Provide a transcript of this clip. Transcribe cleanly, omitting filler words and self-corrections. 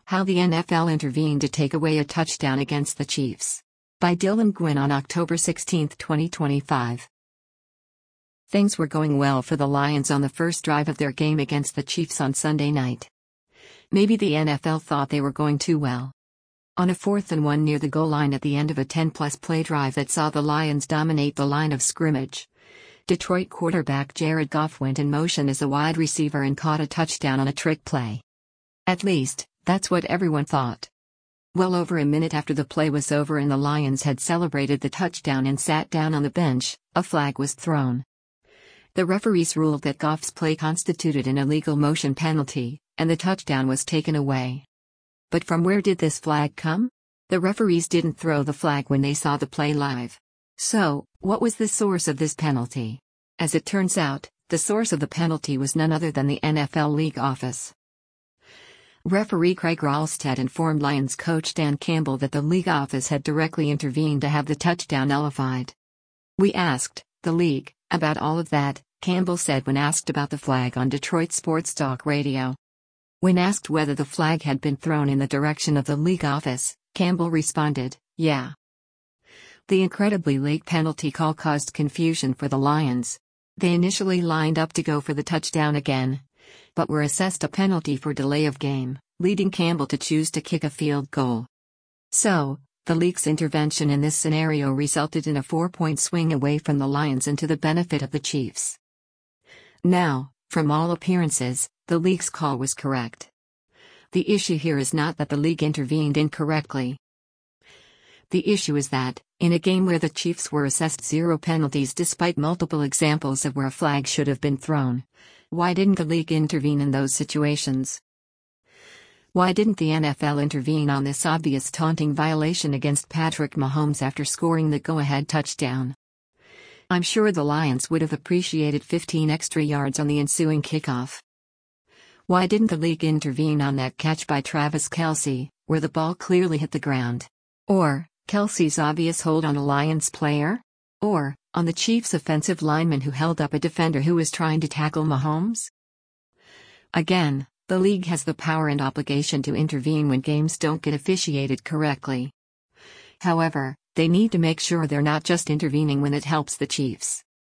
How the NFL Intervened to Take Away a Touchdown Against the Chiefs. By Dylan Gwynn on October 16, 2025. Things were going well for the Lions on the first drive of their game against the Chiefs on Sunday night. Maybe the NFL thought they were going too well. On a 4th and 1 near the goal line at the end of a 10-plus play drive that saw the Lions dominate the line of scrimmage, Detroit quarterback Jared Goff went in motion as a wide receiver and caught a touchdown on a trick play. At least, that's what everyone thought. Well over a minute after the play was over and the Lions had celebrated the touchdown and sat down on the bench, a flag was thrown. The referees ruled that Goff's play constituted an illegal motion penalty, and the touchdown was taken away. But from where did this flag come? The referees didn't throw the flag when they saw the play live. So, what was the source of this penalty? As it turns out, the source of the penalty was none other than the NFL League office. Referee Craig Ralstad informed Lions coach Dan Campbell that the league office had directly intervened to have the touchdown nullified. "We asked the league about all of that," Campbell said when asked about the flag on Detroit Sports Talk Radio. When asked whether the flag had been thrown in the direction of the league office, Campbell responded, "Yeah." The incredibly late penalty call caused confusion for the Lions. They initially lined up to go for the touchdown again, but were assessed a penalty for delay of game, leading Campbell to choose to kick a field goal. So, the league's intervention in this scenario resulted in a 4-point swing away from the Lions and to the benefit of the Chiefs. Now, from all appearances, the league's call was correct. The issue here is not that the league intervened incorrectly. The issue is that, in a game where the Chiefs were assessed 0 penalties despite multiple examples of where a flag should have been thrown, why didn't the league intervene in those situations? Why didn't the NFL intervene on this obvious taunting violation against Patrick Mahomes after scoring the go-ahead touchdown? I'm sure the Lions would have appreciated 15 extra yards on the ensuing kickoff. Why didn't the league intervene on that catch by Travis Kelce, where the ball clearly hit the ground? Or, Kelce's obvious hold on a Lions player? Or, on the Chiefs' offensive lineman who held up a defender who was trying to tackle Mahomes? Again, the league has the power and obligation to intervene when games don't get officiated correctly. However, they need to make sure they're not just intervening when it helps the Chiefs.